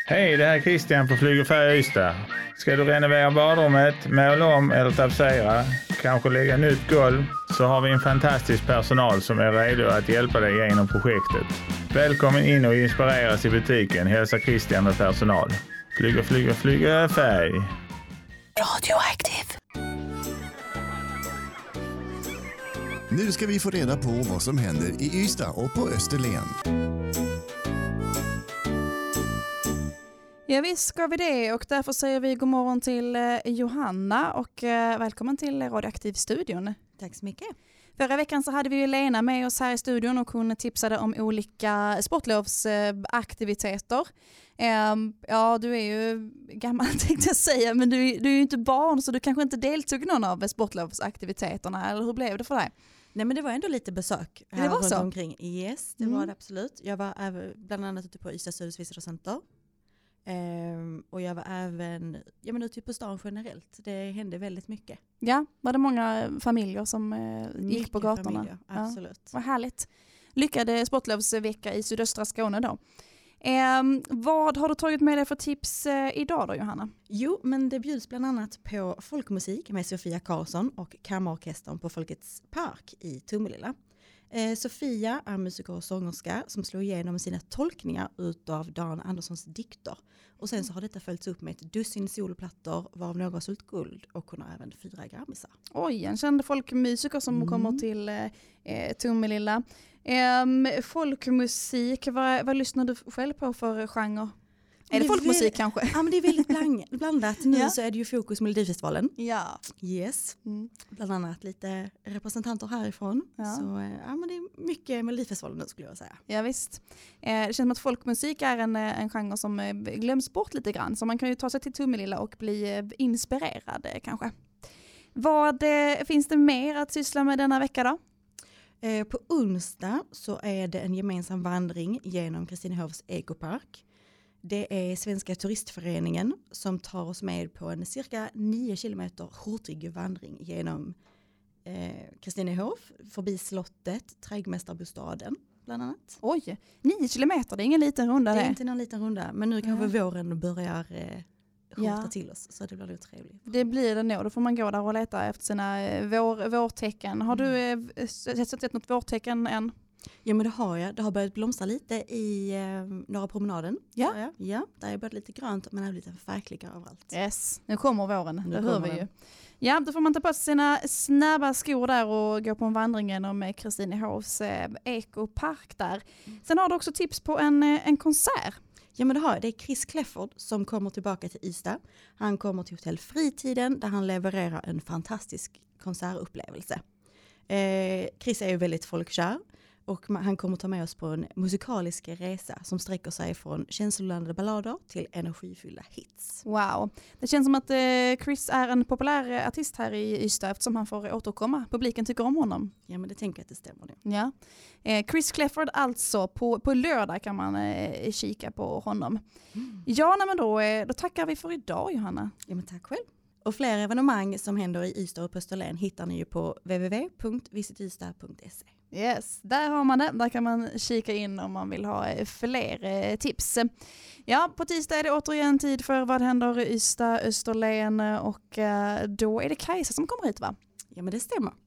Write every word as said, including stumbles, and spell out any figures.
Hej, det här är Christian på Flyg och Färg Ystad. Ska du renovera badrummet, måla om eller tapetsera, kanske lägga nytt golv, så har vi en fantastisk personal som är redo att hjälpa dig genom projektet. Välkommen in och inspireras i butiken, hälsa Christian med personal. Flyg och flyg och flyg och färg. Radioaktiv. Nu ska vi få reda på vad som händer i Ystad och på Österlen. Ja, visst ska vi det, och därför säger vi god morgon till eh, Johanna och eh, välkommen till Radioaktiv-studion. Tack så mycket. Förra veckan så hade vi ju Lena med oss här i studion och hon tipsade om olika sportlovsaktiviteter. Eh, ja, du är ju gammal tänkte jag säga, men du, du är ju inte barn så du kanske inte deltog i någon av sportlovsaktiviteterna, eller hur blev det för dig? Nej, men det var ändå lite besök här det var runt så? omkring. Yes, det Mm. var det absolut. Jag var även, bland annat ute på Ystads Visitorcenter. Ehm, och jag var även ja, men ute på stan generellt. Det hände väldigt mycket. Ja, var det många familjer som eh, gick Mycket på gatorna? familjer, absolut. Ja, vad härligt. Lyckade sportlovsvecka i sydöstra Skåne då. Eh, vad har du tagit med dig för tips eh, idag då, Johanna? Jo, men det bjuds bland annat på folkmusik med Sofia Karlsson och kammarorkestern på Folkets park i Tomelilla. Eh, Sofia är musiker och sångerska som slår igenom sina tolkningar utav Dan Anderssons dikter. Och sen så har detta följts upp med ett dussin solplattor varav några har sålt guld, och hon har även fyra grammisar. Oj, en känd folkmusiker som Mm. kommer till eh, Tomelilla. Eh, folkmusik, vad, vad lyssnar du själv på för genre? Är det är folkmusik väl- kanske? Ja, men det är väldigt bland, blandat. Nu Ja. så är det ju fokus Melodifestivalen. Ja. Yes. Mm. Bland annat lite representanter härifrån. Ja. Så eh, ja, men det är mycket Melodifestivalen nu skulle jag säga. Ja, visst. Eh, det känns som att folkmusik är en, eh, en genre som eh, glöms bort lite grann. Så man kan ju ta sig till Tomelilla och bli eh, inspirerad eh, kanske. Vad eh, finns det mer att syssla med denna vecka då? Eh, på onsdag så är det en gemensam vandring genom Kristinehovs ekopark. Det är Svenska turistföreningen som tar oss med på en cirka nio kilometer hurtig vandring genom eh, Kristinehov, förbi slottet, trädgårdsmästarbostaden bland annat. Oj, nio kilometer, det är ingen liten runda Det det. är inte någon liten runda, men nu kanske Nej. våren börjar eh, skjuta Ja. till oss, så det blir nog trevligt. Det blir det nog, då får man gå där och leta efter sina eh, vår, vårtecken. Har du eh, sett, sett något vårtecken än? Ja, men det har jag. Det har börjat blomstra lite i eh, Norra promenaden. Ja. Ja, ja, där är börjat lite grönt, men det är lite färgklickar överallt. Yes, nu kommer våren, Nu det hör kommer vi ju. den. Ja, då får man ta på sig sina snabba skor där och gå på en vandring genom Kristinehovs eh, ekopark där. Sen har du också tips på en, eh, en konsert. Ja, men det har jag. Det är Chris Clefford som kommer tillbaka till Ystad. Han kommer till Hotell Fritiden där han levererar en fantastisk konsertupplevelse. Eh, Chris är ju väldigt folkkär. Och han kommer ta med oss på en musikalisk resa som sträcker sig från känsloladdade ballader till energifyllda hits. Wow, det känns som att eh, Chris är en populär artist här i Ystad eftersom han får återkomma. Publiken tycker om honom. Ja, men det tänker jag att det stämmer nu. Ja. Eh, Chris Clefford alltså, på, på lördag kan man eh, kika på honom. Mm. Ja, nej, men då, eh, då tackar vi för idag, Johanna. Ja, men tack själv. Och fler evenemang som händer i Ystad och på Österlen hittar ni ju på w w w punkt visit ystad punkt se. Yes, där har man det. Där kan man kika in om man vill ha eh, fler eh, tips. Ja, på tisdag är det återigen tid för vad händer i Ystad, Österlen, och eh, då är det Kajsa som kommer hit, va? Ja, men det stämmer.